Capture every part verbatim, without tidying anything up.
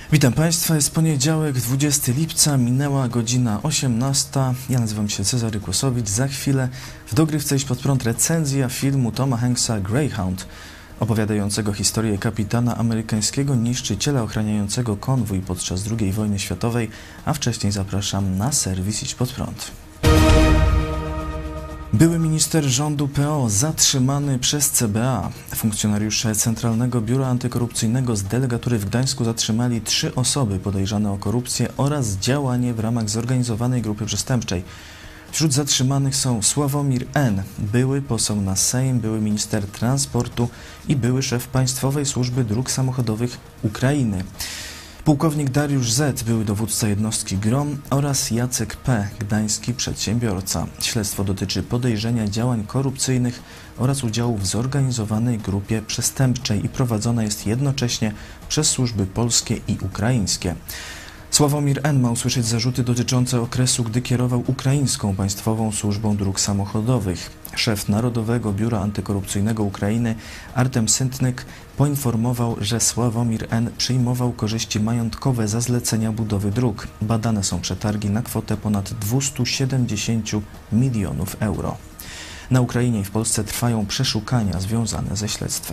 Witam Państwa, jest poniedziałek, dwudziestego lipca, minęła godzina osiemnasta. Ja nazywam się Cezary Kłosowicz. Za chwilę w dogrywce Iść pod prąd recenzja filmu Toma Hanksa Greyhound, opowiadającego historię kapitana amerykańskiego niszczyciela ochraniającego konwój podczas drugiej wojny światowej, a wcześniej zapraszam na serwis Iść pod prąd. Były minister rządu P O zatrzymany przez C B A. Funkcjonariusze Centralnego Biura Antykorupcyjnego z delegatury w Gdańsku zatrzymali trzy osoby podejrzane o korupcję oraz działanie w ramach zorganizowanej grupy przestępczej. Wśród zatrzymanych są Sławomir N., były poseł na Sejm, były minister transportu i były szef Państwowej Służby Dróg Samochodowych Ukrainy. Pułkownik Dariusz Z., były dowódca jednostki GROM, oraz Jacek P., gdański przedsiębiorca. Śledztwo dotyczy podejrzenia działań korupcyjnych oraz udziału w zorganizowanej grupie przestępczej i prowadzona jest jednocześnie przez służby polskie i ukraińskie. Sławomir N. ma usłyszeć zarzuty dotyczące okresu, gdy kierował Ukraińską Państwową Służbą Dróg Samochodowych. Szef Narodowego Biura Antykorupcyjnego Ukrainy Artem Syntnyk poinformował, że Sławomir N. przyjmował korzyści majątkowe za zlecenia budowy dróg. Badane są przetargi na kwotę ponad dwieście siedemdziesiąt milionów euro. Na Ukrainie i w Polsce trwają przeszukania związane ze śledztwem.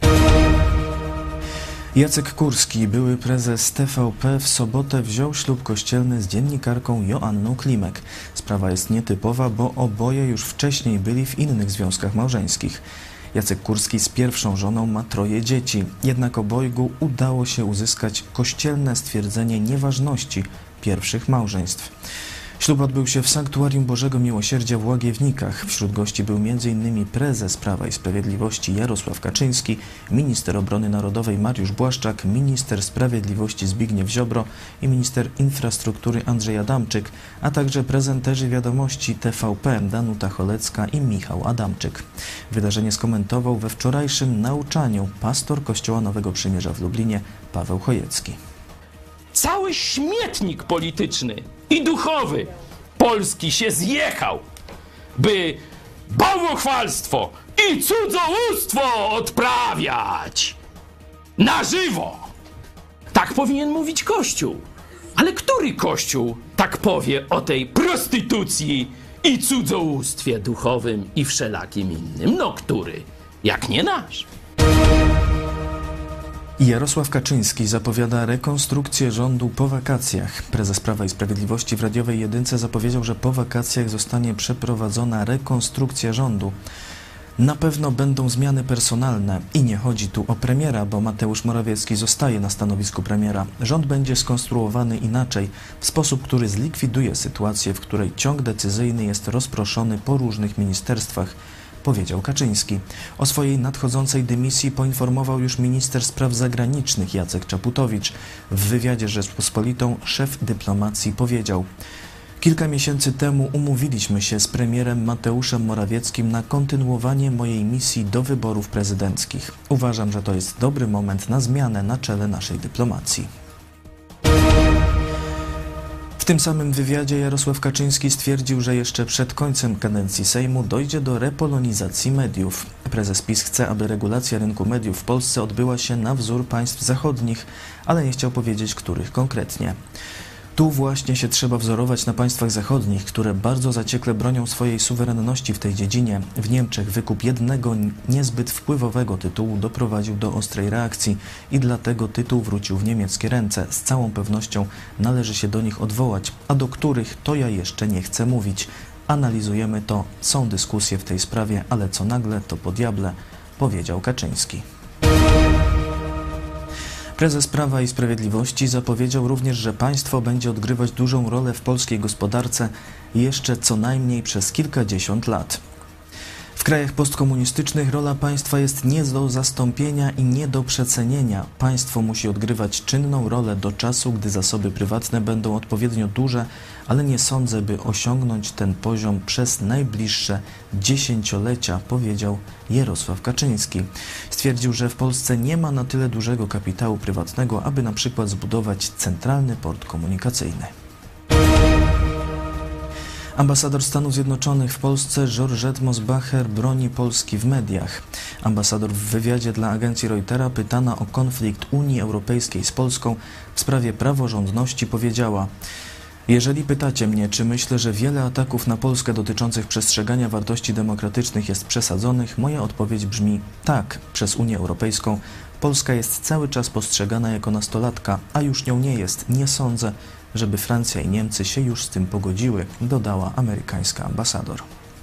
Jacek Kurski, były prezes T V P, w sobotę wziął ślub kościelny z dziennikarką Joanną Klimek. Sprawa jest nietypowa, bo oboje już wcześniej byli w innych związkach małżeńskich. Jacek Kurski z pierwszą żoną ma troje dzieci, jednak obojgu udało się uzyskać kościelne stwierdzenie nieważności pierwszych małżeństw. Ślub odbył się w Sanktuarium Bożego Miłosierdzia w Łagiewnikach. Wśród gości był między innymi prezes Prawa i Sprawiedliwości Jarosław Kaczyński, minister obrony narodowej Mariusz Błaszczak, minister sprawiedliwości Zbigniew Ziobro i minister infrastruktury Andrzej Adamczyk, a także prezenterzy wiadomości T V P Danuta Cholecka i Michał Adamczyk. Wydarzenie skomentował we wczorajszym nauczaniu pastor Kościoła Nowego Przymierza w Lublinie Paweł Chojecki. Cały śmietnik polityczny i duchowy Polski się zjechał, by bałwochwalstwo i cudzołóstwo odprawiać na żywo. Tak powinien mówić Kościół. Ale który Kościół tak powie o tej prostytucji i cudzołóstwie duchowym i wszelakim innym? No który, jak nie nasz? Jarosław Kaczyński zapowiada rekonstrukcję rządu po wakacjach. Prezes Prawa i Sprawiedliwości w radiowej jedynce zapowiedział, że po wakacjach zostanie przeprowadzona rekonstrukcja rządu. Na pewno będą zmiany personalne i nie chodzi tu o premiera, bo Mateusz Morawiecki zostaje na stanowisku premiera. Rząd będzie skonstruowany inaczej, w sposób, który zlikwiduje sytuację, w której ciąg decyzyjny jest rozproszony po różnych ministerstwach, powiedział Kaczyński. O swojej nadchodzącej dymisji poinformował już minister spraw zagranicznych Jacek Czaputowicz. W wywiadzie z Rzeczpospolitą szef dyplomacji powiedział: kilka miesięcy temu umówiliśmy się z premierem Mateuszem Morawieckim na kontynuowanie mojej misji do wyborów prezydenckich. Uważam, że to jest dobry moment na zmianę na czele naszej dyplomacji. W tym samym wywiadzie Jarosław Kaczyński stwierdził, że jeszcze przed końcem kadencji Sejmu dojdzie do repolonizacji mediów. Prezes PiS chce, aby regulacja rynku mediów w Polsce odbyła się na wzór państw zachodnich, ale nie chciał powiedzieć, których konkretnie. Tu właśnie się trzeba wzorować na państwach zachodnich, które bardzo zaciekle bronią swojej suwerenności w tej dziedzinie. W Niemczech wykup jednego niezbyt wpływowego tytułu doprowadził do ostrej reakcji i dlatego tytuł wrócił w niemieckie ręce. Z całą pewnością należy się do nich odwołać, a do których to ja jeszcze nie chcę mówić. Analizujemy to, są dyskusje w tej sprawie, ale co nagle to po diable, powiedział Kaczyński. Prezes Prawa i Sprawiedliwości zapowiedział również, że państwo będzie odgrywać dużą rolę w polskiej gospodarce jeszcze co najmniej przez kilkadziesiąt lat. W krajach postkomunistycznych rola państwa jest nie do zastąpienia i nie do przecenienia. Państwo musi odgrywać czynną rolę do czasu, gdy zasoby prywatne będą odpowiednio duże, ale nie sądzę, by osiągnąć ten poziom przez najbliższe dziesięciolecia, powiedział Jarosław Kaczyński. Stwierdził, że w Polsce nie ma na tyle dużego kapitału prywatnego, aby na przykład zbudować centralny port komunikacyjny. Ambasador Stanów Zjednoczonych w Polsce Georgette Mosbacher broni Polski w mediach. Ambasador w wywiadzie dla agencji Reutera pytana o konflikt Unii Europejskiej z Polską w sprawie praworządności powiedziała: jeżeli pytacie mnie, czy myślę, że wiele ataków na Polskę dotyczących przestrzegania wartości demokratycznych jest przesadzonych, moja odpowiedź brzmi tak, przez Unię Europejską. Polska jest cały czas postrzegana jako nastolatka, a już nią nie jest. Nie sądzę, żeby Francja i Niemcy się już z tym pogodziły, dodała amerykańska ambasador.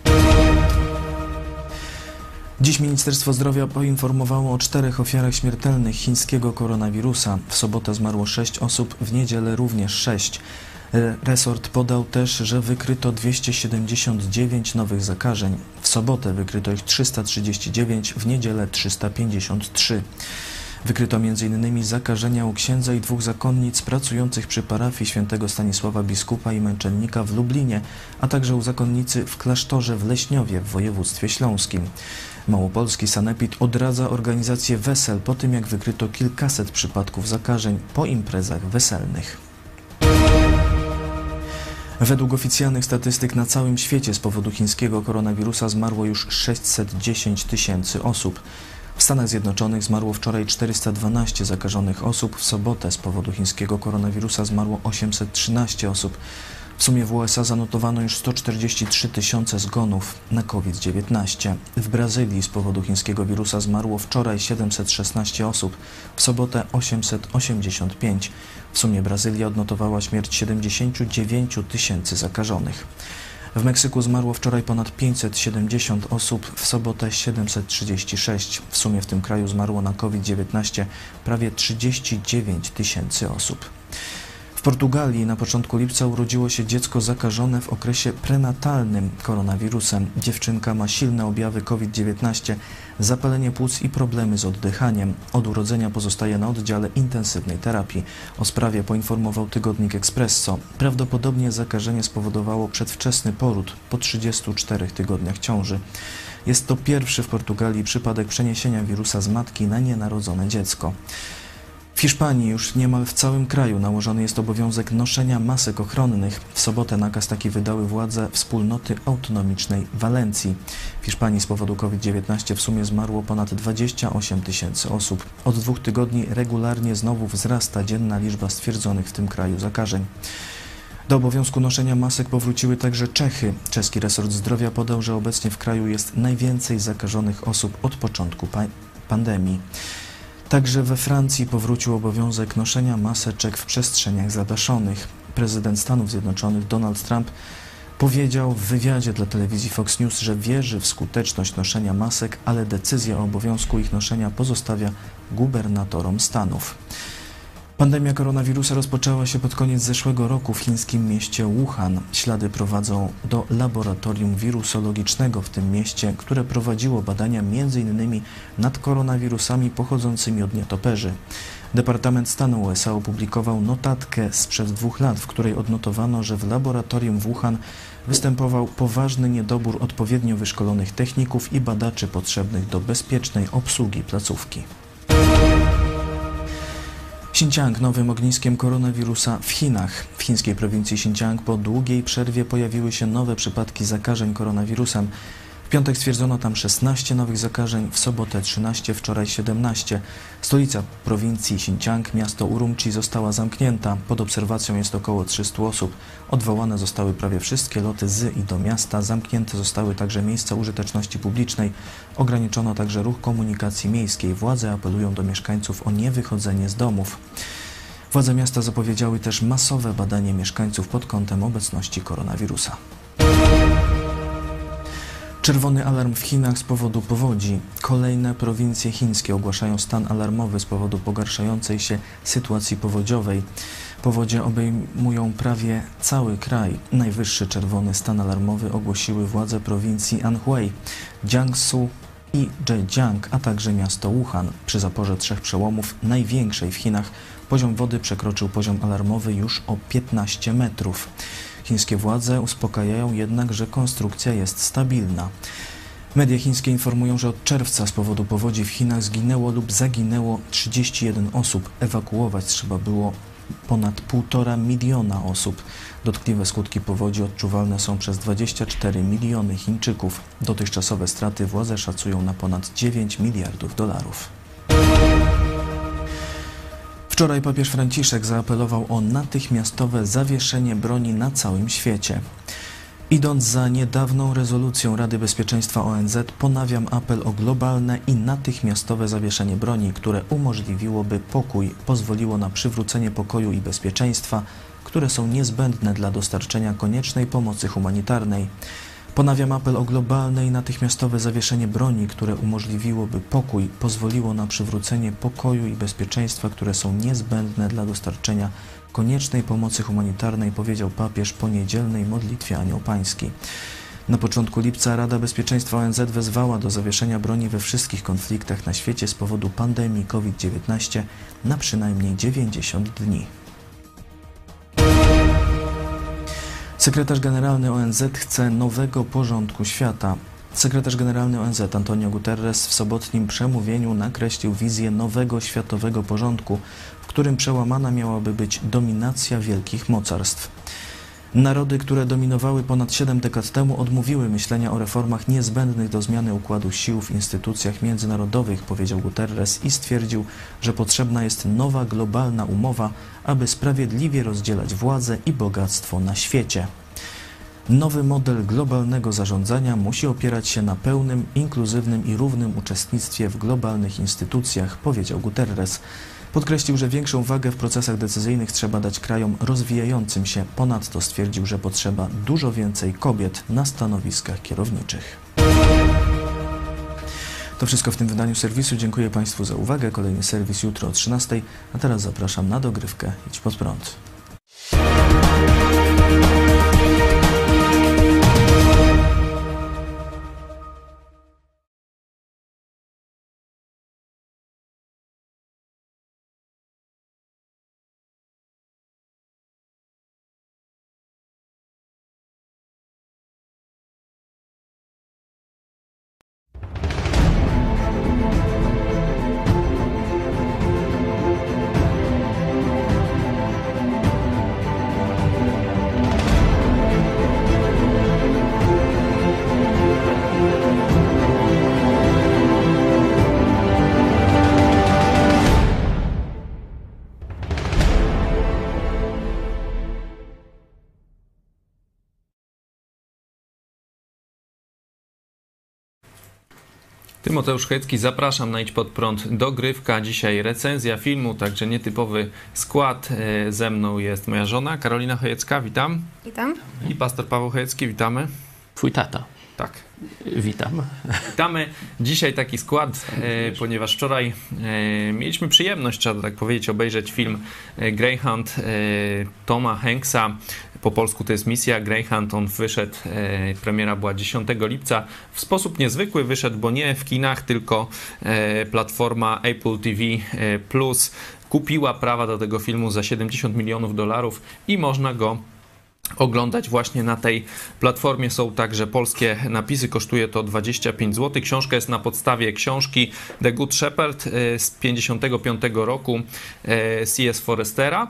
Dziś Ministerstwo Zdrowia poinformowało o czterech ofiarach śmiertelnych chińskiego koronawirusa. W sobotę zmarło sześć osób, w niedzielę również sześć. Resort podał też, że wykryto dwieście siedemdziesiąt dziewięć nowych zakażeń. W sobotę wykryto ich trzysta trzydzieści dziewięć, w niedzielę trzysta pięćdziesiąt trzy. Wykryto między innymi zakażenia u księdza i dwóch zakonnic pracujących przy parafii świętego Stanisława Biskupa i Męczennika w Lublinie, a także u zakonnicy w klasztorze w Leśniowie w województwie śląskim. Małopolski sanepid odradza organizację wesel po tym, jak wykryto kilkaset przypadków zakażeń po imprezach weselnych. Według oficjalnych statystyk na całym świecie z powodu chińskiego koronawirusa zmarło już sześćset dziesięć tysięcy osób. W Stanach Zjednoczonych zmarło wczoraj czterysta dwanaście zakażonych osób, w sobotę z powodu chińskiego koronawirusa zmarło osiemset trzynaście osób. W sumie w U S A zanotowano już sto czterdzieści trzy tysiące zgonów na COVID dziewiętnaście. W Brazylii z powodu chińskiego wirusa zmarło wczoraj siedemset szesnaście osób, w sobotę osiemset osiemdziesiąt pięć. W sumie Brazylia odnotowała śmierć siedemdziesiąt dziewięć tysięcy zakażonych. W Meksyku zmarło wczoraj ponad pięćset siedemdziesiąt osób, w sobotę siedemset trzydzieści sześć. W sumie w tym kraju zmarło na COVID dziewiętnaście prawie trzydzieści dziewięć tysięcy osób. W Portugalii na początku lipca urodziło się dziecko zakażone w okresie prenatalnym koronawirusem. Dziewczynka ma silne objawy COVID dziewiętnaście, zapalenie płuc i problemy z oddychaniem. Od urodzenia pozostaje na oddziale intensywnej terapii. O sprawie poinformował tygodnik Expresso. Prawdopodobnie zakażenie spowodowało przedwczesny poród po trzydziestu czterech tygodniach ciąży. Jest to pierwszy w Portugalii przypadek przeniesienia wirusa z matki na nienarodzone dziecko. W Hiszpanii już niemal w całym kraju nałożony jest obowiązek noszenia masek ochronnych. W sobotę nakaz taki wydały władze wspólnoty autonomicznej Walencji. W Hiszpanii z powodu COVID dziewiętnaście w sumie zmarło ponad dwadzieścia osiem tysięcy osób. Od dwóch tygodni regularnie znowu wzrasta dzienna liczba stwierdzonych w tym kraju zakażeń. Do obowiązku noszenia masek powróciły także Czechy. Czeski resort zdrowia podał, że obecnie w kraju jest najwięcej zakażonych osób od początku pa- pandemii. Także we Francji powrócił obowiązek noszenia maseczek w przestrzeniach zadaszonych. Prezydent Stanów Zjednoczonych Donald Trump powiedział w wywiadzie dla telewizji Fox News, że wierzy w skuteczność noszenia masek, ale decyzja o obowiązku ich noszenia pozostawia gubernatorom stanów. Pandemia koronawirusa rozpoczęła się pod koniec zeszłego roku w chińskim mieście Wuhan. Ślady prowadzą do laboratorium wirusologicznego w tym mieście, które prowadziło badania między innymi nad koronawirusami pochodzącymi od nietoperzy. Departament Stanu U S A opublikował notatkę sprzed dwóch lat, w której odnotowano, że w laboratorium w Wuhan występował poważny niedobór odpowiednio wyszkolonych techników i badaczy potrzebnych do bezpiecznej obsługi placówki. Xinjiang nowym ogniskiem koronawirusa w Chinach. W chińskiej prowincji Xinjiang po długiej przerwie pojawiły się nowe przypadki zakażeń koronawirusem. W piątek stwierdzono tam szesnaście nowych zakażeń, w sobotę trzynaście, wczoraj siedemnaście. Stolica prowincji Xinjiang, miasto Urumqi, została zamknięta. Pod obserwacją jest około trzystu osób. Odwołane zostały prawie wszystkie loty z i do miasta. Zamknięte zostały także miejsca użyteczności publicznej. Ograniczono także ruch komunikacji miejskiej. Władze apelują do mieszkańców o niewychodzenie z domów. Władze miasta zapowiedziały też masowe badanie mieszkańców pod kątem obecności koronawirusa. Czerwony alarm w Chinach z powodu powodzi. Kolejne prowincje chińskie ogłaszają stan alarmowy z powodu pogarszającej się sytuacji powodziowej. Powodzie obejmują prawie cały kraj. Najwyższy czerwony stan alarmowy ogłosiły władze prowincji Anhui, Jiangsu i Zhejiang, a także miasto Wuhan. Przy zaporze trzech przełomów, największej w Chinach, poziom wody przekroczył poziom alarmowy już o piętnaście metrów. Chińskie władze uspokajają jednak, że konstrukcja jest stabilna. Media chińskie informują, że od czerwca z powodu powodzi w Chinach zginęło lub zaginęło trzydzieści jeden osób. Ewakuować trzeba było ponad półtora miliona osób. Dotkliwe skutki powodzi odczuwalne są przez dwadzieścia cztery miliony Chińczyków. Dotychczasowe straty władze szacują na ponad dziewięć miliardów dolarów. Wczoraj papież Franciszek zaapelował o natychmiastowe zawieszenie broni na całym świecie. Idąc za niedawną rezolucją Rady Bezpieczeństwa O N Z, ponawiam apel o globalne i natychmiastowe zawieszenie broni, które umożliwiłoby pokój, pozwoliło na przywrócenie pokoju i bezpieczeństwa, które są niezbędne dla dostarczenia koniecznej pomocy humanitarnej. Ponawiam apel o globalne i natychmiastowe zawieszenie broni, które umożliwiłoby pokój, pozwoliło na przywrócenie pokoju i bezpieczeństwa, które są niezbędne dla dostarczenia koniecznej pomocy humanitarnej, powiedział papież po niedzielnej modlitwie Anioł Pański. Na początku lipca Rada Bezpieczeństwa O N Z wezwała do zawieszenia broni we wszystkich konfliktach na świecie z powodu pandemii COVID dziewiętnaście na przynajmniej dziewięćdziesiąt dni. Sekretarz Generalny O N Z chce nowego porządku świata. Sekretarz Generalny O N Z Antonio Guterres w sobotnim przemówieniu nakreślił wizję nowego światowego porządku, w którym przełamana miałaby być dominacja wielkich mocarstw. Narody, które dominowały ponad siedem dekad temu, odmówiły myślenia o reformach niezbędnych do zmiany układu sił w instytucjach międzynarodowych, powiedział Guterres i stwierdził, że potrzebna jest nowa globalna umowa, aby sprawiedliwie rozdzielać władzę i bogactwo na świecie. Nowy model globalnego zarządzania musi opierać się na pełnym, inkluzywnym i równym uczestnictwie w globalnych instytucjach, powiedział Guterres. Podkreślił, że większą wagę w procesach decyzyjnych trzeba dać krajom rozwijającym się. Ponadto stwierdził, że potrzeba dużo więcej kobiet na stanowiskach kierowniczych. To wszystko w tym wydaniu serwisu. Dziękuję Państwu za uwagę. Kolejny serwis jutro o trzynastej, a teraz zapraszam na dogrywkę Idź Pod Prąd. Tymoteusz Chojecki, zapraszam na Idź Pod Prąd dogrywka. Dzisiaj recenzja filmu, także nietypowy skład. Ze mną jest moja żona Karolina Chojecka, witam. Witam. I pastor Paweł Chojecki, witamy. Twój tata. Tak. Witam. Witamy. Dzisiaj taki skład, e, ponieważ wczoraj e, mieliśmy przyjemność, trzeba tak powiedzieć, obejrzeć film e, Greyhound e, Toma Hanksa. Po polsku to jest Misja Greyhound. On wyszedł, e, premiera była dziesiątego lipca. W sposób niezwykły wyszedł, bo nie w kinach, tylko e, platforma Apple T V e, Plus kupiła prawa do tego filmu za siedemdziesiąt milionów dolarów i można go oglądać właśnie na tej platformie. Są także polskie napisy, kosztuje to dwadzieścia pięć złotych. Książka jest na podstawie książki The Good Shepherd z pięćdziesiątego piątego roku C S Forestera.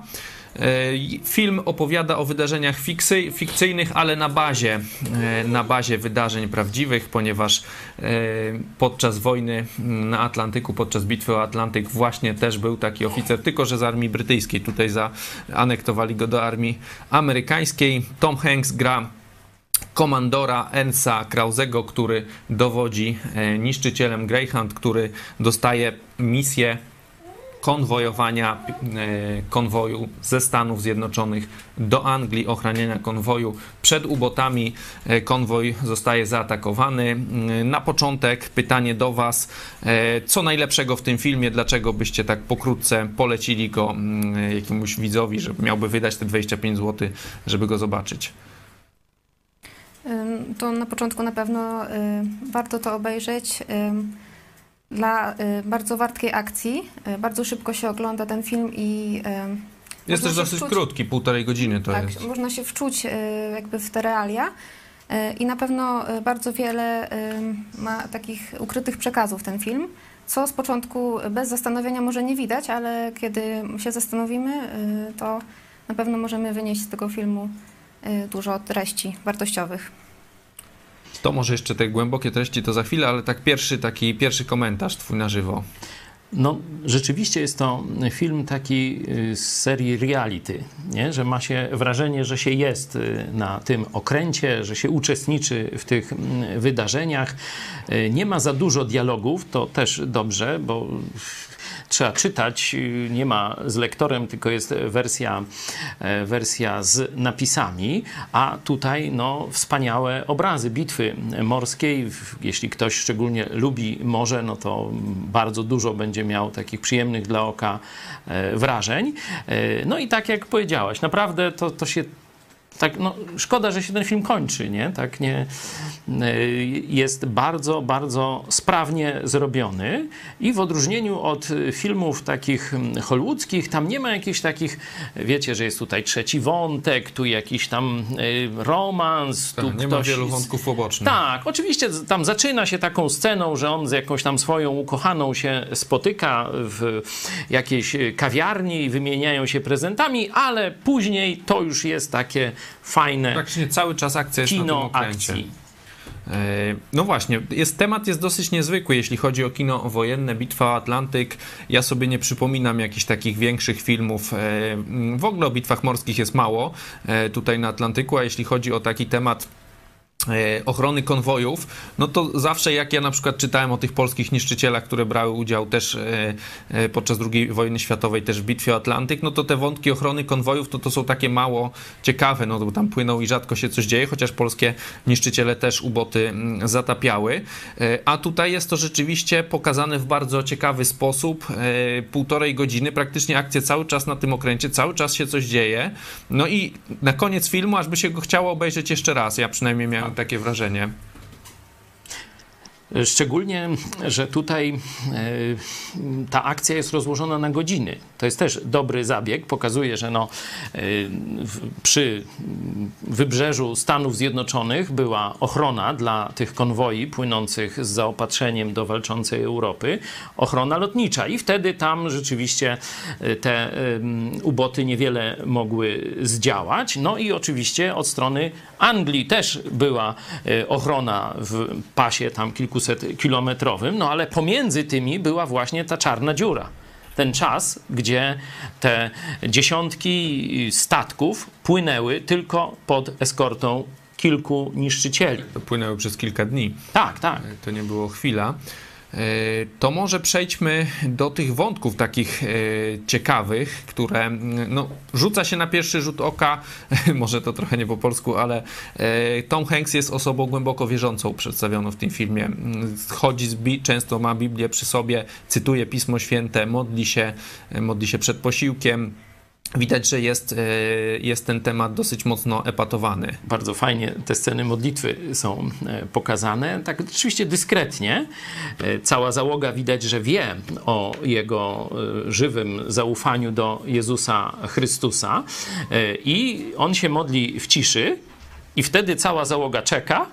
Film opowiada o wydarzeniach fiksy, fikcyjnych, ale na bazie, na bazie wydarzeń prawdziwych, ponieważ podczas wojny na Atlantyku, podczas bitwy o Atlantyk właśnie też był taki oficer, tylko że z armii brytyjskiej. Tutaj zaanektowali go do armii amerykańskiej. Tom Hanks gra komandora Ensa Krausego, który dowodzi niszczycielem Greyhound, który dostaje misję konwojowania konwoju ze Stanów Zjednoczonych do Anglii, ochraniania konwoju przed ubotami. Konwoj zostaje zaatakowany. Na początek pytanie do Was, co najlepszego w tym filmie, dlaczego byście tak pokrótce polecili go jakiemuś widzowi, że miałby wydać te dwadzieścia pięć złotych, żeby go zobaczyć? To na początku na pewno warto to obejrzeć. Dla y, bardzo wartkiej akcji, y, bardzo szybko się ogląda ten film i y, jest też dosyć wczuć, krótki, półtorej godziny to tak, jest. Można się wczuć y, jakby w te realia. I na pewno bardzo wiele ma takich ukrytych przekazów ten film, co z początku bez zastanowienia może nie widać, ale kiedy się zastanowimy, to na pewno możemy wynieść z tego filmu dużo treści wartościowych. To może jeszcze te głębokie treści to za chwilę, ale tak pierwszy taki pierwszy komentarz twój na żywo. No, rzeczywiście jest to film taki z serii reality, nie? Że ma się wrażenie, że się jest na tym okręcie, że się uczestniczy w tych wydarzeniach. Nie ma za dużo dialogów, to też dobrze, bo trzeba czytać, nie ma z lektorem, tylko jest wersja, wersja z napisami, a tutaj no, wspaniałe obrazy bitwy morskiej. Jeśli ktoś szczególnie lubi morze, no to bardzo dużo będzie miał takich przyjemnych dla oka wrażeń. No i tak jak powiedziałaś, naprawdę to, to się tak, no, szkoda, że się ten film kończy, nie? Tak nie, jest bardzo, bardzo sprawnie zrobiony i w odróżnieniu od filmów takich hollywoodzkich, tam nie ma jakichś takich, wiecie, że jest tutaj trzeci wątek, tu jakiś tam romans, tu tak, nie ktoś... ma wielu wątków pobocznych. Tak, oczywiście tam zaczyna się taką sceną, że on z jakąś tam swoją ukochaną się spotyka w jakiejś kawiarni i wymieniają się prezentami, ale później to już jest takie fajne praktycznie cały czas akcja jest kino na tym okręcie. akcji. No właśnie, jest, temat jest dosyć niezwykły, jeśli chodzi o kino wojenne, Bitwa o Atlantyk. Ja sobie nie przypominam jakichś takich większych filmów. W ogóle o bitwach morskich jest mało tutaj na Atlantyku, a jeśli chodzi o taki temat ochrony konwojów, no to zawsze jak ja na przykład czytałem o tych polskich niszczycielach, które brały udział też podczas drugiej wojny światowej, też w Bitwie o Atlantyk, no to te wątki ochrony konwojów, to, to są takie mało ciekawe, no bo tam płyną i rzadko się coś dzieje, chociaż polskie niszczyciele też uboty zatapiały, a tutaj jest to rzeczywiście pokazane w bardzo ciekawy sposób, półtorej godziny, praktycznie akcja cały czas na tym okręcie, cały czas się coś dzieje, no i na koniec filmu, aż by się go chciało obejrzeć jeszcze raz, ja przynajmniej miałem takie wrażenie. Szczególnie, że tutaj ta akcja jest rozłożona na godziny. To jest też dobry zabieg. Pokazuje, że no, przy wybrzeżu Stanów Zjednoczonych była ochrona dla tych konwoi płynących z zaopatrzeniem do walczącej Europy. Ochrona lotnicza. I wtedy tam rzeczywiście te uboty niewiele mogły zdziałać. No i oczywiście od strony Anglii też była ochrona w pasie tam kilku kilometrowym, no ale pomiędzy tymi była właśnie ta czarna dziura. Ten czas, gdzie te dziesiątki statków płynęły tylko pod eskortą kilku niszczycieli. To płynęły przez kilka dni. Tak, tak. To nie było chwila. To może przejdźmy do tych wątków takich ciekawych, które no, rzuca się na pierwszy rzut oka, może to trochę nie po polsku, ale Tom Hanks jest osobą głęboko wierzącą przedstawioną w tym filmie. Chodzi z Bi- często ma Biblię przy sobie, cytuje Pismo Święte, modli się, modli się przed posiłkiem. Widać, że jest, jest ten temat dosyć mocno epatowany. Bardzo fajnie te sceny modlitwy są pokazane, tak oczywiście dyskretnie. Cała załoga widać, że wie o jego żywym zaufaniu do Jezusa Chrystusa i on się modli w ciszy i wtedy cała załoga czeka.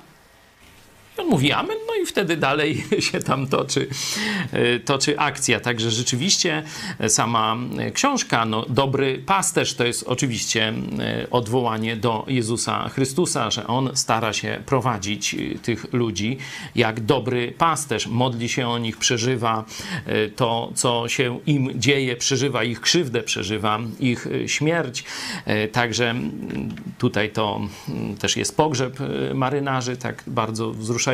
On mówi amen, no i wtedy dalej się tam toczy, toczy akcja. Także rzeczywiście sama książka, no, Dobry Pasterz, to jest oczywiście odwołanie do Jezusa Chrystusa, że On stara się prowadzić tych ludzi jak dobry pasterz. Modli się o nich, przeżywa to, co się im dzieje, przeżywa ich krzywdę, przeżywa ich śmierć. Także tutaj to też jest pogrzeb marynarzy, tak bardzo wzruszający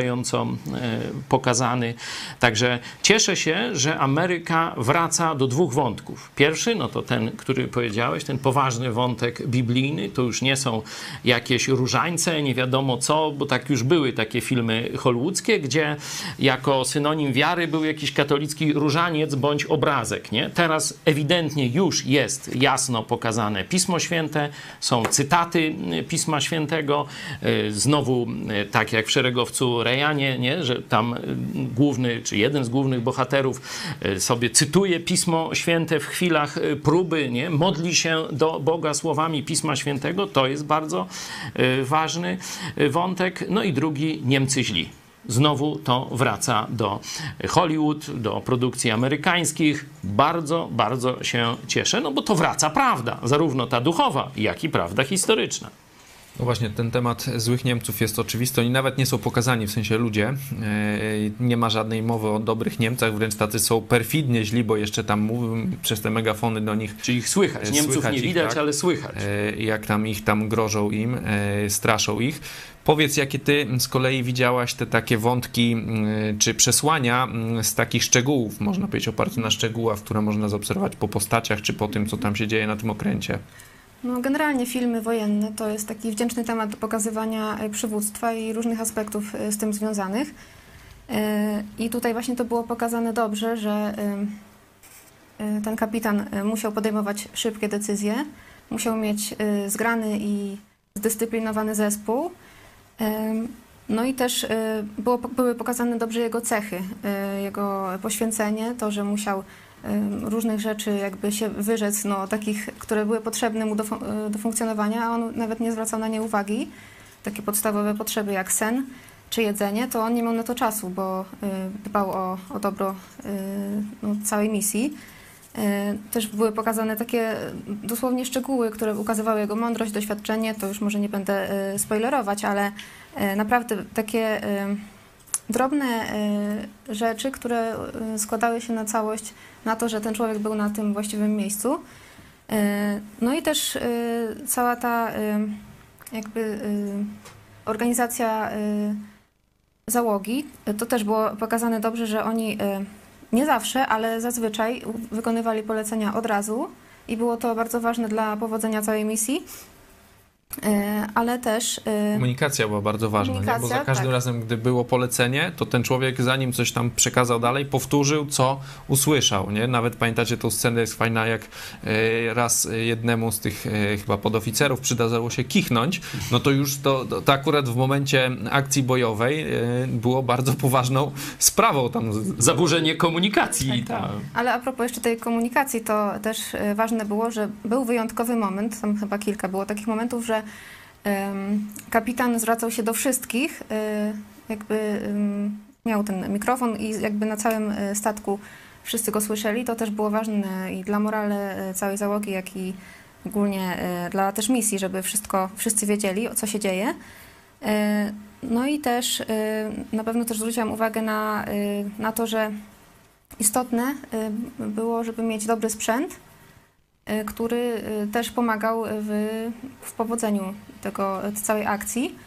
pokazany. Także cieszę się, że Ameryka wraca do dwóch wątków. Pierwszy, no to ten, który powiedziałeś, ten poważny wątek biblijny. To już nie są jakieś różańce, nie wiadomo co, bo tak już były takie filmy hollywoodzkie, gdzie jako synonim wiary był jakiś katolicki różaniec bądź obrazek, nie? Teraz ewidentnie już jest jasno pokazane Pismo Święte, są cytaty Pisma Świętego. Znowu, tak jak w Szeregowcu Rejanie, nie? nie? Że tam główny, czy jeden z głównych bohaterów sobie cytuje Pismo Święte w chwilach próby, nie? Modli się do Boga słowami Pisma Świętego. To jest bardzo ważny wątek. No i drugi, Niemcy źli. Znowu to wraca do Hollywood, do produkcji amerykańskich. Bardzo, bardzo się cieszę, no bo to wraca prawda, zarówno ta duchowa, jak i prawda historyczna. No właśnie, ten temat złych Niemców jest oczywisty. Oni nawet nie są pokazani, w sensie ludzie. Nie ma żadnej mowy o dobrych Niemcach, wręcz tacy są perfidnie źli, bo jeszcze tam mówią przez te megafony do nich. Czyli ich słychać. Niemców słychać nie ich, widać, tak? ale słychać. Jak tam ich tam grożą im, straszą ich. Powiedz, jakie ty z kolei widziałaś te takie wątki czy przesłania z takich szczegółów, można powiedzieć, oparte na szczegółach, które można zaobserwować po postaciach, czy po tym, co tam się dzieje na tym okręcie? No, generalnie filmy wojenne to jest taki wdzięczny temat do pokazywania przywództwa i różnych aspektów z tym związanych. I tutaj właśnie to było pokazane dobrze, że ten kapitan musiał podejmować szybkie decyzje, musiał mieć zgrany i zdyscyplinowany zespół. No i też było, były pokazane dobrze jego cechy, jego poświęcenie, to, że musiał różnych rzeczy jakby się wyrzec, no, takich, które były potrzebne mu do, do funkcjonowania, a on nawet nie zwracał na nie uwagi. Takie podstawowe potrzeby jak sen czy jedzenie, to on nie miał na to czasu, bo dbał o, o dobro no, całej misji. Też były pokazane takie dosłownie szczegóły, które ukazywały jego mądrość, doświadczenie, to już może nie będę spoilerować, ale naprawdę takie drobne rzeczy, które składały się na całość, na to, że ten człowiek był na tym właściwym miejscu. No i też cała ta jakby organizacja załogi, to też było pokazane dobrze, że oni nie zawsze, ale zazwyczaj wykonywali polecenia od razu i było to bardzo ważne dla powodzenia całej misji. Ale też... Komunikacja była bardzo ważna, nie? Bo za każdym tak. razem, gdy było polecenie, to ten człowiek, zanim coś tam przekazał dalej, powtórzył, co usłyszał, nie? Nawet pamiętacie, tą scenę jest fajna, jak raz jednemu z tych chyba podoficerów przydarzyło się kichnąć, no to już to, to akurat w momencie akcji bojowej było bardzo poważną sprawą tam. Zaburzenie komunikacji. Tak, tak. Ale a propos jeszcze tej komunikacji, to też ważne było, że był wyjątkowy moment, tam chyba kilka było takich momentów, że kapitan zwracał się do wszystkich, jakby miał ten mikrofon i jakby na całym statku wszyscy go słyszeli. To też było ważne i dla morale całej załogi, jak i ogólnie dla też misji, żeby wszystko, wszyscy wiedzieli, o co się dzieje. No i też na pewno też zwróciłam uwagę na, na to, że istotne było, żeby mieć dobry sprzęt, który też pomagał w, w powodzeniu tego, całej akcji.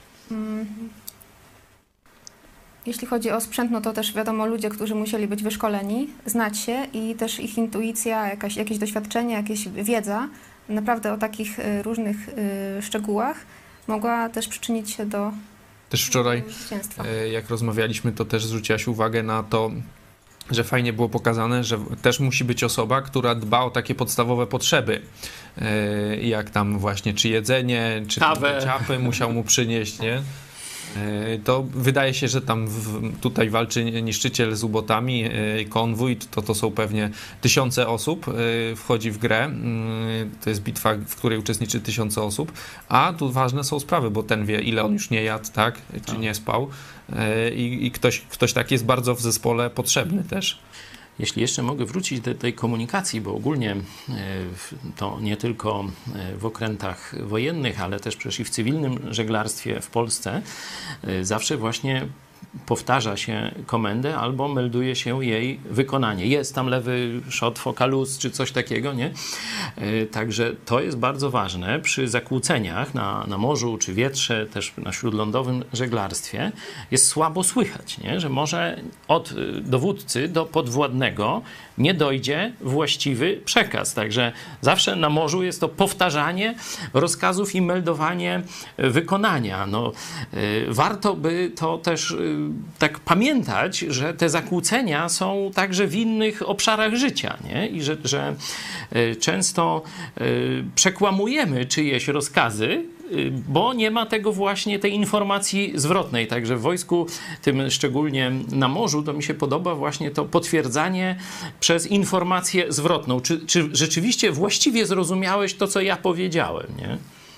Jeśli chodzi o sprzęt, no to też wiadomo, ludzie, którzy musieli być wyszkoleni, znać się i też ich intuicja, jakaś, jakieś doświadczenie, jakieś wiedza naprawdę o takich różnych szczegółach mogła też przyczynić się do Też wczoraj, zwycięstwa. jak rozmawialiśmy, to też zwróciłaś uwagę na to, że fajnie było pokazane, że też musi być osoba, która dba o takie podstawowe potrzeby, jak tam właśnie czy jedzenie, czy ciapy musiał mu przynieść, nie? To wydaje się, że tam w, tutaj walczy niszczyciel z ubotami, konwój, to to są pewnie tysiące osób, wchodzi w grę, to jest bitwa, w której uczestniczy tysiące osób, a tu ważne są sprawy, bo ten wie, ile on już nie jadł, tak, czy nie spał i, i ktoś, ktoś taki jest bardzo w zespole potrzebny też. Jeśli jeszcze mogę wrócić do tej komunikacji, bo ogólnie to nie tylko w okrętach wojennych, ale też przecież i w cywilnym żeglarstwie w Polsce zawsze właśnie powtarza się komendę albo melduje się jej wykonanie. Jest tam lewy shot, focalus czy coś takiego, nie? Także to jest bardzo ważne przy zakłóceniach na, na morzu czy wietrze, też na śródlądowym żeglarstwie. Jest słabo słychać, nie? Że może od dowódcy do podwładnego nie dojdzie właściwy przekaz. Także zawsze na morzu jest to powtarzanie rozkazów i meldowanie wykonania. No, warto by to też tak pamiętać, że te zakłócenia są także w innych obszarach życia, nie? I że, że często przekłamujemy czyjeś rozkazy bo nie ma tego właśnie, tej informacji zwrotnej. Także w wojsku, tym szczególnie na morzu, to mi się podoba właśnie to potwierdzanie przez informację zwrotną. Czy, czy rzeczywiście właściwie zrozumiałeś to, co ja powiedziałem, nie?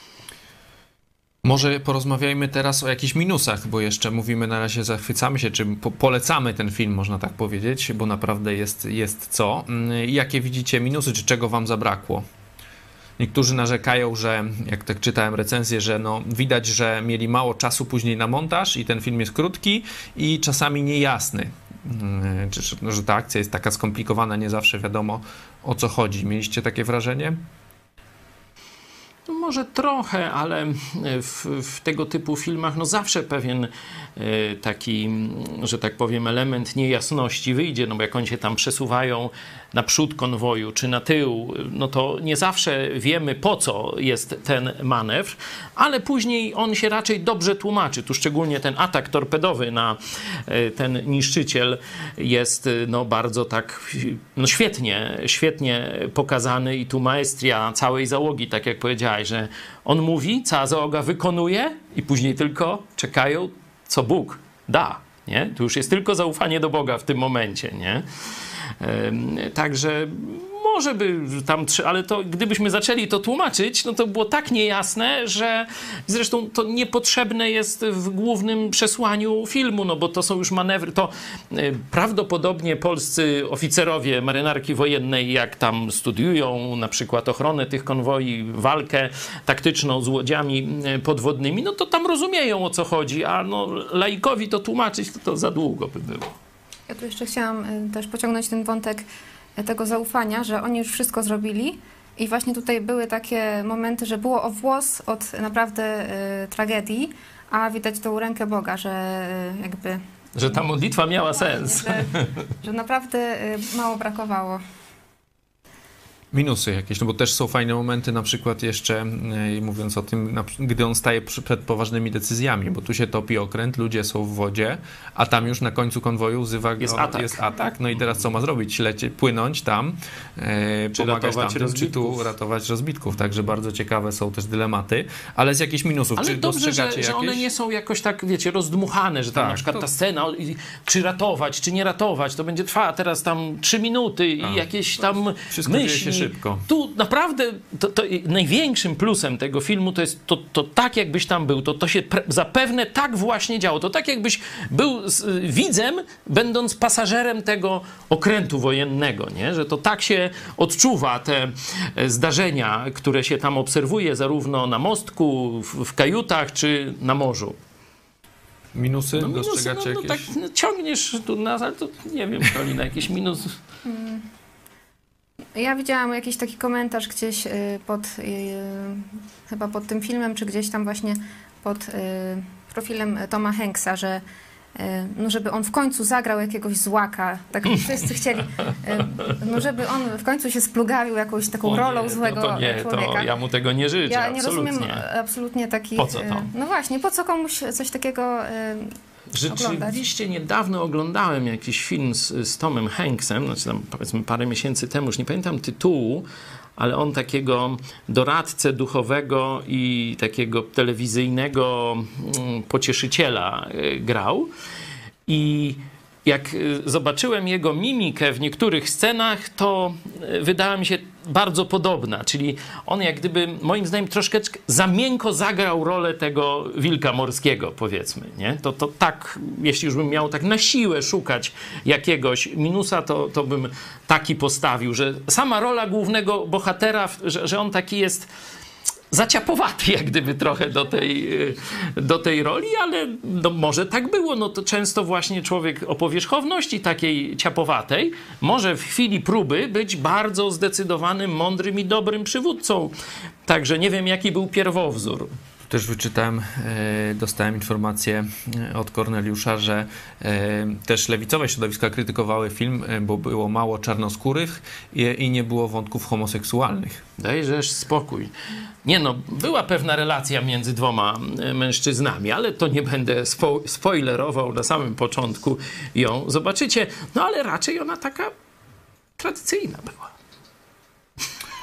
Może porozmawiajmy teraz o jakichś minusach, bo jeszcze mówimy na razie, zachwycamy się, czy po polecamy ten film, można tak powiedzieć, bo naprawdę jest, jest co. Jakie widzicie minusy, czy czego wam zabrakło? Niektórzy narzekają, że, jak tak czytałem recenzję, że no, widać, że mieli mało czasu później na montaż i ten film jest krótki i czasami niejasny. Czy, że ta akcja jest taka skomplikowana, nie zawsze wiadomo, o co chodzi. Mieliście takie wrażenie? No może trochę, ale w, w tego typu filmach no zawsze pewien y, taki, że tak powiem, element niejasności wyjdzie, no bo jak oni się tam przesuwają na przód konwoju czy na tył, no to nie zawsze wiemy, po co jest ten manewr, ale później on się raczej dobrze tłumaczy. Tu szczególnie ten atak torpedowy na y, ten niszczyciel jest y, no bardzo tak no świetnie, świetnie pokazany i tu maestria całej załogi, tak jak powiedziałem, że on mówi, cała załoga wykonuje i później tylko czekają, co Bóg da, nie? Tu już jest tylko zaufanie do Boga w tym momencie, nie? Także może by tam, ale to gdybyśmy zaczęli to tłumaczyć, no to było tak niejasne, że zresztą to niepotrzebne jest w głównym przesłaniu filmu, no bo to są już manewry, to prawdopodobnie polscy oficerowie marynarki wojennej, jak tam studiują na przykład ochronę tych konwoi, walkę taktyczną z łodziami podwodnymi, no to tam rozumieją, o co chodzi, a no laikowi to tłumaczyć, to, to za długo by było. Ja tu jeszcze chciałam też pociągnąć ten wątek tego zaufania, że oni już wszystko zrobili i właśnie tutaj były takie momenty, że było o włos od naprawdę y, tragedii, a widać tą rękę Boga, że y, jakby... Że ta modlitwa miała sens. Że, że naprawdę y, mało brakowało. Minusy jakieś, no bo też są fajne momenty, na przykład jeszcze yy, mówiąc o tym, na, gdy on staje przy, przed poważnymi decyzjami, bo tu się topi okręt, ludzie są w wodzie, a tam już na końcu konwoju wzywa, jest, o, atak. jest atak, no i teraz co ma zrobić? Lecie, płynąć tam, yy, czy pomagać ratować tamtym, czy tu ratować rozbitków, także bardzo ciekawe są też dylematy, ale z jakichś minusów, ale czy dobrze, dostrzegacie że, że one jakieś? nie są jakoś tak, wiecie, rozdmuchane, że tam Tak, na przykład to... ta scena, czy ratować, czy nie ratować, to będzie trwała teraz tam trzy minuty i A, jakieś tam wszystko myśli. dzieje się szybko. Tu naprawdę to, to największym plusem tego filmu to jest to, to tak, jakbyś tam był, to, to się pre, zapewne tak właśnie działo. To tak, jakbyś był z, y, widzem, będąc pasażerem tego okrętu wojennego, nie? Że to tak się odczuwa te e, zdarzenia, które się tam obserwuje zarówno na mostku, w, w kajutach, czy na morzu. Minusy? No, minusy, Dostrzegacie no, no, jakieś? tak, no, ciągniesz tu nas, ale to nie wiem, Karolina, jakiś minus. Hmm. Ja widziałam jakiś taki komentarz gdzieś pod, chyba pod tym filmem, czy gdzieś tam właśnie pod profilem Toma Hanksa, że no żeby on w końcu zagrał jakiegoś złaka, tak wszyscy chcieli, no żeby on w końcu się splugawił jakąś taką o rolą nie, złego to nie, człowieka. To ja mu tego nie życzę, Ja nie absolutnie. rozumiem absolutnie takich... Po co to? No właśnie, po co komuś coś takiego Rzeczywiście oglądać? Niedawno oglądałem jakiś film z, z Tomem Hanksem, znaczy tam powiedzmy parę miesięcy temu, już nie pamiętam tytułu, ale on takiego doradcę duchowego i takiego telewizyjnego mm, pocieszyciela y, grał. I jak zobaczyłem jego mimikę w niektórych scenach, to wydała mi się bardzo podobna. Czyli on jak gdyby, moim zdaniem, troszeczkę za miękko zagrał rolę tego wilka morskiego, powiedzmy. Nie? To, to tak, jeśli już bym miał tak na siłę szukać jakiegoś minusa, to, to bym taki postawił, że sama rola głównego bohatera, że, że on taki jest zaciapowaty jak gdyby trochę do tej, do tej roli, ale no może tak było. No to często właśnie człowiek o powierzchowności takiej ciapowatej może w chwili próby być bardzo zdecydowanym, mądrym i dobrym przywódcą. Także nie wiem, jaki był pierwowzór. Też wyczytałem, dostałem informację od Korneliusza, że też lewicowe środowiska krytykowały film, bo było mało czarnoskórych i nie było wątków homoseksualnych. Dajżesz spokój. Nie no, była pewna relacja między dwoma mężczyznami, ale to nie będę spo- spoilerował na samym początku ją. Zobaczycie, no ale raczej ona taka tradycyjna była.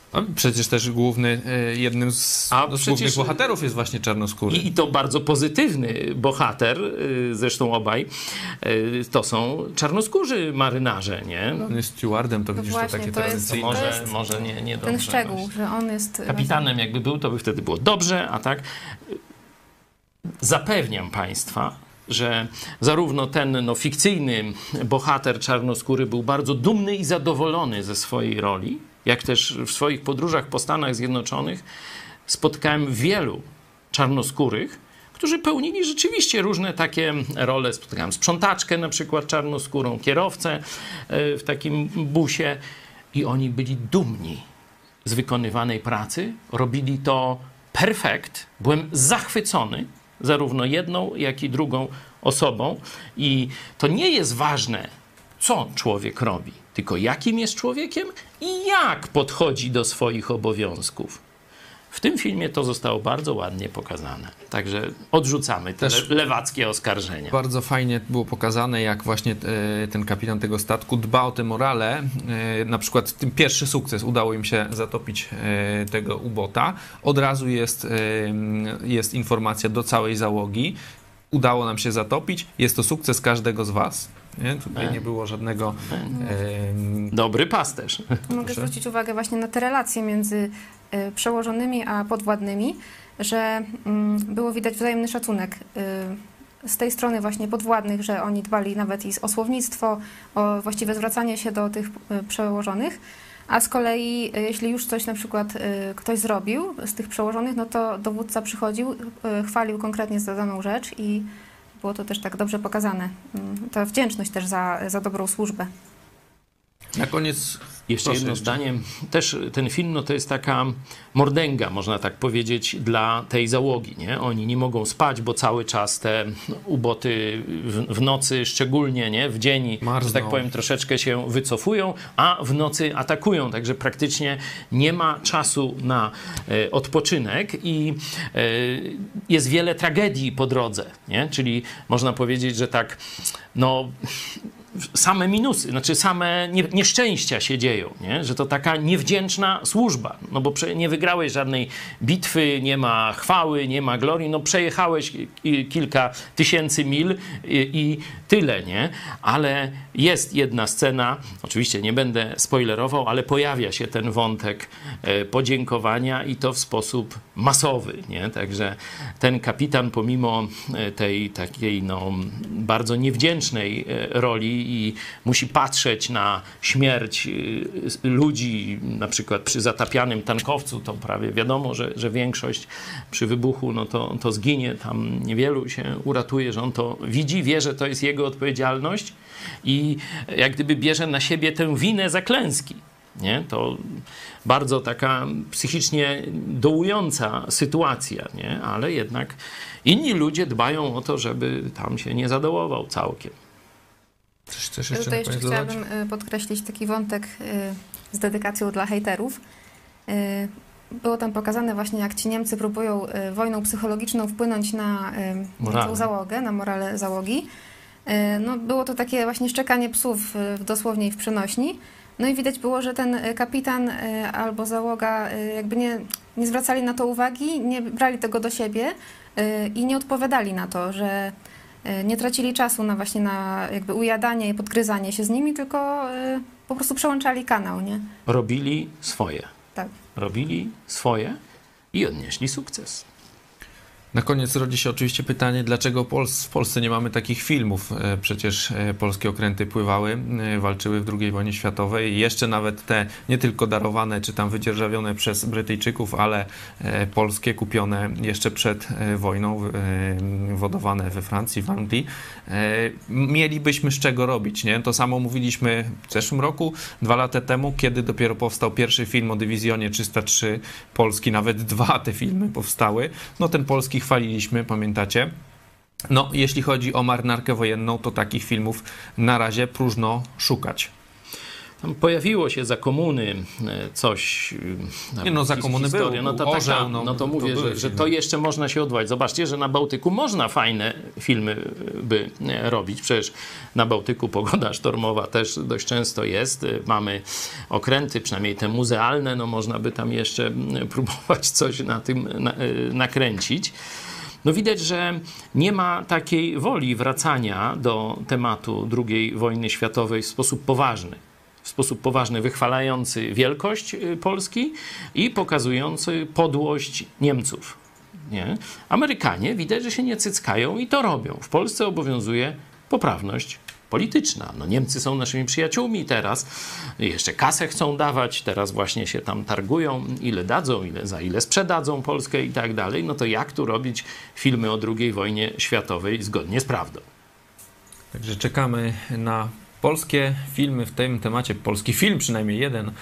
A przecież też główny, jednym z, A no, z przecież- głównych bohaterów jest właśnie czarnoskóry. I, I to bardzo pozytywny bohater, y, zresztą obaj, y, to są czarnoskórzy marynarze, nie? On jest stewardem, to No widzisz, właśnie, to takie to jest- tradycyjne. Może, jest może nie, nie dobrze. Ten szczegół, że on jest... Kapitanem jakby był, to by wtedy było dobrze, a tak zapewniam Państwa, że zarówno ten no, fikcyjny bohater czarnoskóry był bardzo dumny i zadowolony ze swojej roli, jak też w swoich podróżach po Stanach Zjednoczonych spotkałem wielu czarnoskórych, którzy pełnili rzeczywiście różne takie role. Spotkałem sprzątaczkę na przykład czarnoskórą, kierowcę e, w takim busie i oni byli dumni z wykonywanej pracy, robili to perfekt. Byłem zachwycony zarówno jedną, jak i drugą osobą i to nie jest ważne, co człowiek robi, tylko jakim jest człowiekiem i jak podchodzi do swoich obowiązków. W tym filmie to zostało bardzo ładnie pokazane. Także odrzucamy te Też- le- lewackie oskarżenia. Bardzo fajnie było pokazane, jak właśnie e, ten kapitan tego statku dba o te morale. E, na przykład ten pierwszy sukces, udało im się zatopić e, tego ubota. Od razu jest, e, jest informacja do całej załogi. Udało nam się zatopić. Jest to sukces każdego z was. Nie? Tutaj E. nie było żadnego... E, Dobry pasterz. Mogę Proszę. zwrócić uwagę właśnie na te relacje między y, przełożonymi a podwładnymi, że mm, było widać wzajemny szacunek y, z tej strony właśnie podwładnych, że oni dbali nawet i o słownictwo, o właściwe zwracanie się do tych y, przełożonych, a z kolei y, jeśli już coś na przykład y, ktoś zrobił z tych przełożonych, no to dowódca przychodził, y, chwalił konkretnie za daną rzecz i było to też tak dobrze pokazane. Y, ta wdzięczność też za, za dobrą służbę. na koniec... Jeszcze Proszę jedno jeszcze. zdanie. Też ten film no, to jest taka mordęga, można tak powiedzieć, dla tej załogi. Nie? Oni nie mogą spać, bo cały czas te uboty w, w nocy szczególnie, nie? W dzień, że Marzną. tak powiem, troszeczkę się wycofują, a w nocy atakują. Także praktycznie nie ma czasu na e, odpoczynek i e, jest wiele tragedii po drodze. Nie? Czyli można powiedzieć, że tak, no... same minusy, znaczy same nie, nieszczęścia się dzieją, nie? Że to taka niewdzięczna służba, no bo prze, nie wygrałeś żadnej bitwy, nie ma chwały, nie ma glorii, no przejechałeś ki- kilka tysięcy mil i, i tyle, nie? Ale jest jedna scena, oczywiście nie będę spoilerował, ale pojawia się ten wątek e, podziękowania i to w sposób masowy, nie? Także ten kapitan pomimo e, tej takiej no bardzo niewdzięcznej e, roli i musi patrzeć na śmierć y, ludzi, na przykład przy zatapianym tankowcu, to prawie wiadomo, że, że większość przy wybuchu no to, to zginie, tam niewielu się uratuje, że on to widzi, wie, że to jest jego odpowiedzialność i jak gdyby bierze na siebie tę winę za klęski. Nie? To bardzo taka psychicznie dołująca sytuacja, nie? Ale jednak inni ludzie dbają o to, żeby tam się nie zadołował całkiem. Coś chcesz jeszcze Tutaj na jeszcze koniec dodać? chciałabym y, podkreślić taki wątek y, z dedykacją dla hejterów. Y, Było tam pokazane właśnie, jak ci Niemcy próbują y, wojną psychologiczną wpłynąć na, y, na Morale. tą załogę, na morale załogi. Y, No, było to takie właśnie szczekanie psów y, w dosłownie i w przenośni. No i widać było, że ten y, kapitan y, albo załoga y, jakby nie, nie zwracali na to uwagi, nie brali tego do siebie y, i nie odpowiadali na to, że y, nie tracili czasu na właśnie na jakby ujadanie i podgryzanie się z nimi, tylko y, po prostu przełączali kanał, nie? Robili swoje. Tak. Robili swoje i odnieśli sukces. Na koniec rodzi się oczywiście pytanie, dlaczego Pols- w Polsce nie mamy takich filmów? E, Przecież e, polskie okręty pływały, e, walczyły w drugiej wojnie światowej. Jeszcze nawet te nie tylko darowane czy tam wydzierżawione przez Brytyjczyków, ale e, polskie kupione jeszcze przed e, wojną, e, wodowane we Francji, w Anglii. E, Mielibyśmy z czego robić, nie? To samo mówiliśmy w zeszłym roku, dwa lata temu, kiedy dopiero powstał pierwszy film o dywizjonie trzysta trzy polski, nawet dwa te filmy powstały. No ten polski chwaliliśmy, pamiętacie? No, jeśli chodzi o marynarkę wojenną, to takich filmów na razie próżno szukać. Tam pojawiło się za komuny coś... Nie no, za komuny historia, był, no to, orzeł, taka, no, no to to mówię, były że, że filmy. to jeszcze można się odwołać. Zobaczcie, że na Bałtyku można fajne filmy by robić. Przecież na Bałtyku pogoda sztormowa też dość często jest. Mamy okręty, przynajmniej te muzealne, no można by tam jeszcze próbować coś na tym na, nakręcić. No widać, że nie ma takiej woli wracania do tematu drugiej wojny światowej w sposób poważny. W sposób poważny, wychwalający wielkość Polski i pokazujący podłość Niemców. Nie? Amerykanie widać, że się nie cyckają i to robią. W Polsce obowiązuje poprawność polityczna. No Niemcy są naszymi przyjaciółmi teraz, jeszcze kasę chcą dawać, teraz właśnie się tam targują, ile dadzą, ile, za ile sprzedadzą Polskę i tak dalej. No to jak tu robić filmy o drugiej wojnie światowej zgodnie z prawdą? Także czekamy na polskie filmy w tym temacie, polski film przynajmniej jeden.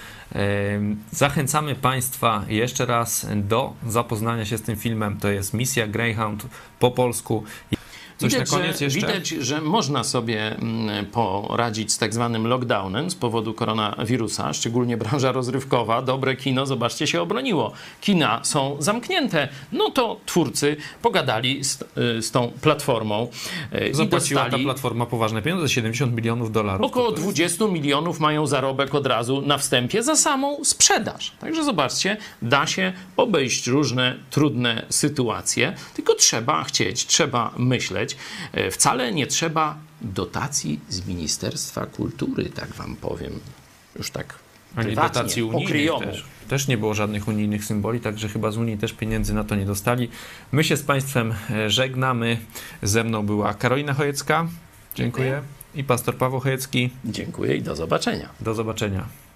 Zachęcamy Państwa jeszcze raz do zapoznania się z tym filmem. To jest Misja Greyhound po polsku. Coś Widać, na koniec że, jeszcze? widać, że można sobie poradzić z tak zwanym lockdownem z powodu koronawirusa, szczególnie branża rozrywkowa. Dobre kino, zobaczcie, się obroniło. Kina są zamknięte. No to twórcy pogadali z, z tą platformą Zapłaciła i dostali... ta platforma poważne pieniądze, siedemdziesiąt milionów dolarów. Około dwadzieścia milionów mają zarobek od razu na wstępie za samą sprzedaż. Także zobaczcie, da się obejść różne trudne sytuacje, tylko trzeba chcieć, trzeba myśleć. Wcale nie trzeba dotacji z Ministerstwa Kultury, tak wam powiem. Już tak Ani prywatnie, dotacji unijnych pokryjomu. też. Też nie było żadnych unijnych symboli, także chyba z Unii też pieniędzy na to nie dostali. My się z Państwem żegnamy. Ze mną była Karolina Chojecka. Dziękuję. I pastor Paweł Chojecki. Dziękuję i do zobaczenia. Do zobaczenia.